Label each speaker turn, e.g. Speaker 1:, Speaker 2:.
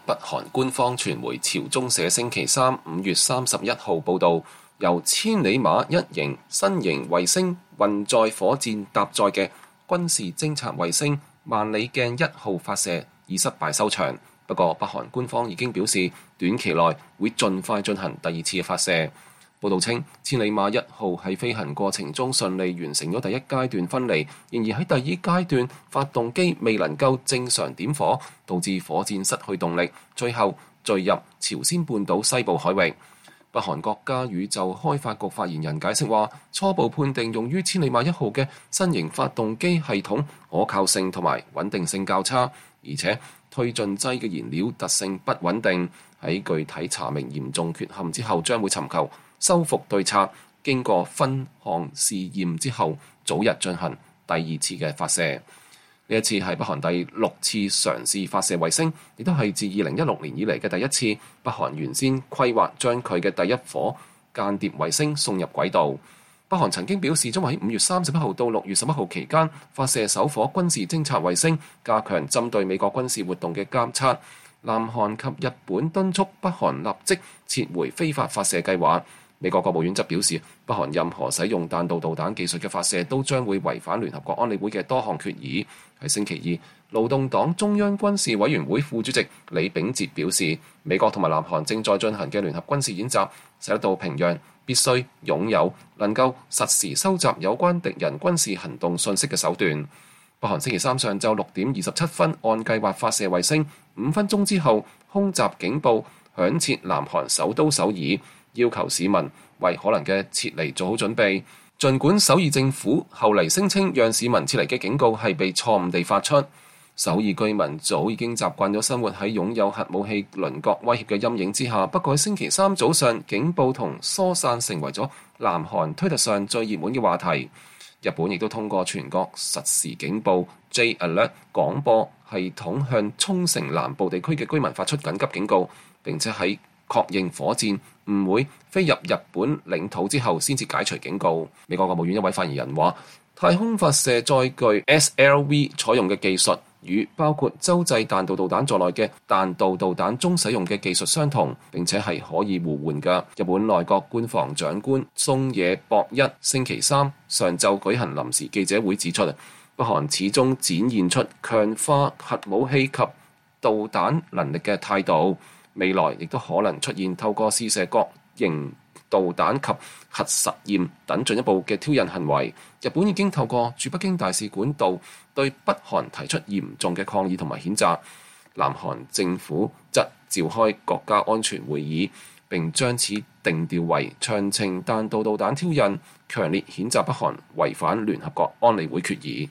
Speaker 1: 北韓官方傳媒朝中社星期三5月31號報導，由千里馬1型新型衛星運載火箭搭載嘅軍事偵察衛星萬里鏡1號發射以失敗收場。不過，北韓官方已經表示，短期內會盡快進行第二次嘅發射。報導稱，千里馬1號喺飛行過程中順利完成咗第一階段分離，然而喺第二階段發動機未能夠正常點火，導致火箭失去動力，最後墜入朝鮮半島西部海域。北韓國家宇宙開發局發言人解釋話，初步判定用於千里馬1號嘅新型發動機系統可靠性同埋穩定性較差，而且推進劑嘅燃料特性不穩定。喺具體查明嚴重缺陷之後，將會尋求修復對策，經過分項試驗之後，早日進行第二次嘅發射。呢一次係北韓第6次嘗試發射衛星，亦都係自2016年以嚟嘅第一次。北韓原先規劃將佢嘅第一顆間諜衛星送入軌道。北韓曾經表示，將會喺5月31號到6月11號期間發射首顆軍事偵察衛星，加強針對美國軍事活動嘅監測。南韓及日本敦促北韓立即撤回非法發射計劃。美國國務院則表示，北韓任何使用彈道導彈技術嘅發射都將會違反聯合國安理會嘅多項決議。喺星期二，勞動黨中央軍事委員會副主席李秉哲表示，美國同埋南韓正在進行嘅聯合軍事演習，使得到平壤必須擁有能夠實時收集有關敵人軍事行動信息嘅手段。北韓星期三上晝6點27分按計劃發射衛星，5分鐘之後，空襲警報響徹南韓首都首爾，要求市民為可能嘅撤離做好準備。儘管首爾政府後嚟聲稱讓市民撤離嘅警告係被錯誤地發出，首爾居民早已經習慣咗生活喺擁有核武器鄰國威脅嘅陰影之下。不過喺星期三早上，警報同疏散成為咗南韓推特上最熱門嘅話題。日本亦都通過全國實時警報 J Alert 廣播系統向沖繩南部地區嘅居民發出緊急警告，並且喺確認火箭唔會飛入日本領土之後先至解除警告。美國國務院一位發言人話，太空發射載具 SLV 採用嘅技術與包括洲際彈道導彈在內嘅彈道導彈中使用嘅技術相同，並且係可以互換嘅。日本內閣官房長官松野博一星期三上晝舉行臨時記者會指出，北韓始終展現出強化核武器及導彈能力嘅態度，未來亦都可能出現透過試射各型導彈及核實驗等進一步嘅挑釁行為。日本已經透過駐北京大使館度對北韓提出嚴重嘅抗議同埋譴責。南韓政府則召開國家安全會議，並將此定調為長程彈道導彈挑釁，強烈譴責北韓違反聯合國安理會決議。